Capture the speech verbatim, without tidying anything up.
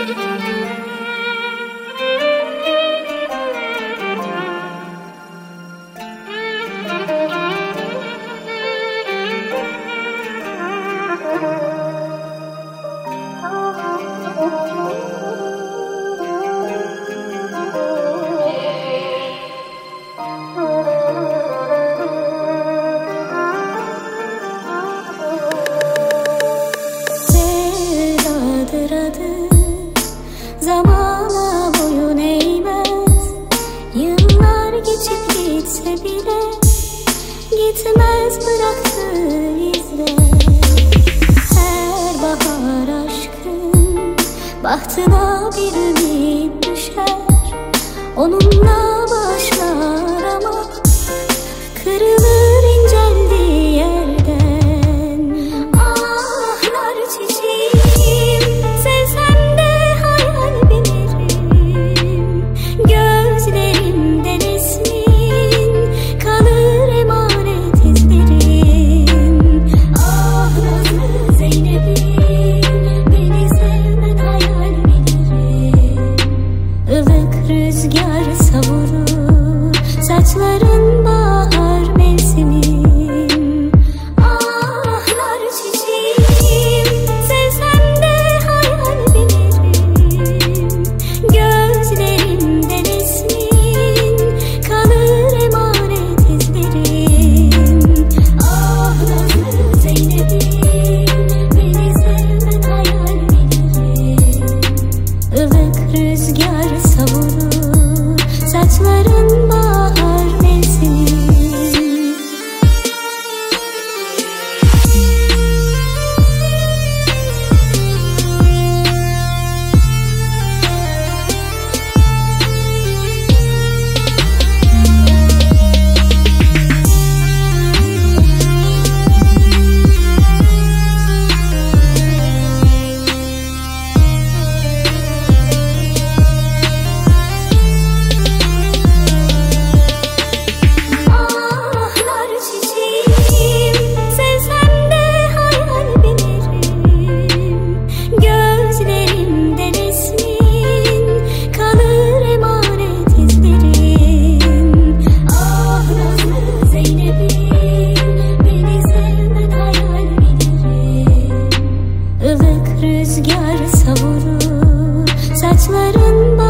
Zamana boyun eğmez, yıllar geçip gitse bile gitmez bıraktığı izler. Her bahar aşkın bahtına bir ümit düşer, onunla başlar ama kırılır inceldiği yerden. Ahlar çiçeğim, sevsem de hayal bilirim. Gözlerimde resmin kalır emanet izlerim. Ah nazlı Zeynep'im, beni sevmen hayal bilirim. Ilık rüzgar savurur saçların bahar mevsimim. Ahlar çiçeğim, sevsem de hayal bilirim. Gözlerimde resmin kalır emanet izlerim. Ah nazlı Zeynep'im, beni sevmen hayal bilirim. Ilık rüzgar savurur saçların bahar mevsimim. Rüzgar savurur saçların